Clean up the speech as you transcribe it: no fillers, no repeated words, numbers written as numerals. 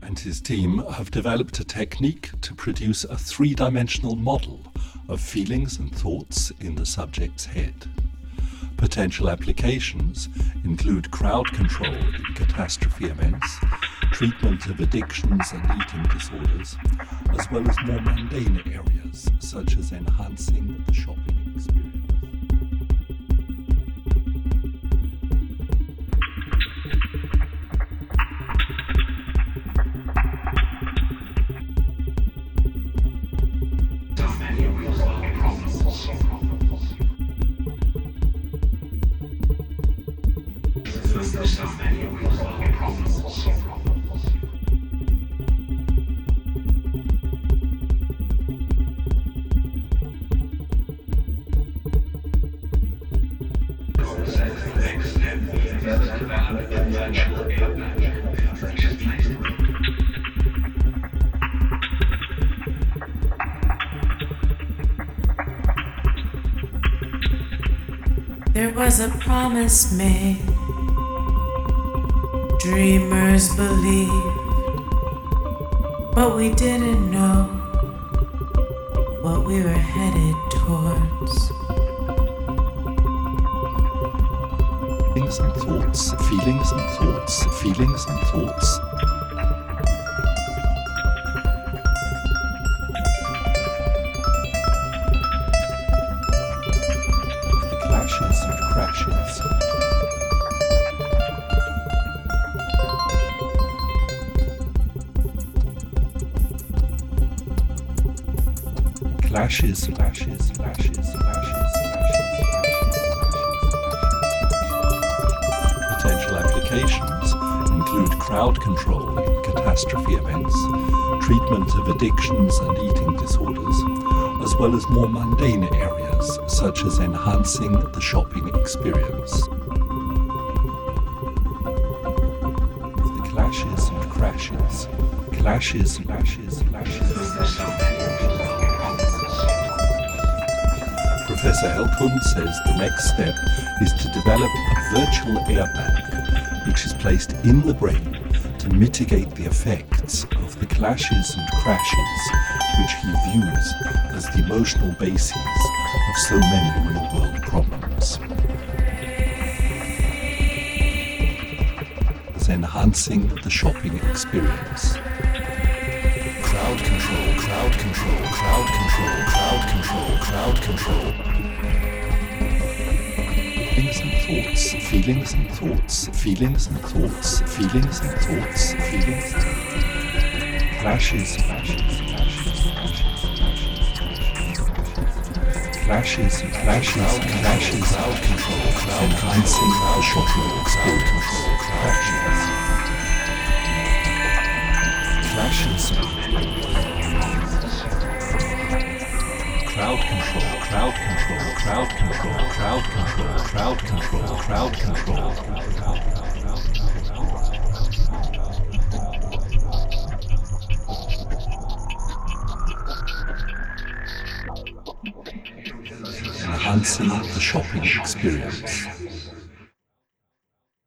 and his team have developed a technique to produce a three-dimensional model of feelings and thoughts in the subject's head. Potential applications include crowd control in catastrophe events, treatment of addictions and eating disorders, as well as more mundane areas such as enhancing the shopping experience. There was a promise made, dreamers believed, but we didn't know what we were headed towards. Feelings and thoughts, feelings and thoughts, feelings and thoughts. Clashes and crashes. Clashes, clashes, clashes, clashes, Potential applications include crowd control in catastrophe events, treatment of addictions and eating disorders, as well as more mundane areas such as enhancing the shopping experience. The clashes and crashes, clashes, clashes, clashes. Professor Elkund says the next step is to develop a virtual airbag which is placed in the brain to mitigate the effects of the clashes and crashes which he views as the emotional bases of so many real-world problems. As enhancing the shopping experience. Crowd control, crowd control, crowd control, crowd control, crowd control. Feelings and thoughts, feelings and thoughts, feelings and thoughts, feelings and thoughts, feelings and thoughts. Clashes, clashes, clashes, clashes, clashes, clashes, crowd control, enhancing the shopping experience. Clashes. Crowd control, crowd control, crowd control, crowd control, crowd control, crowd control. Enhancing the shopping experience.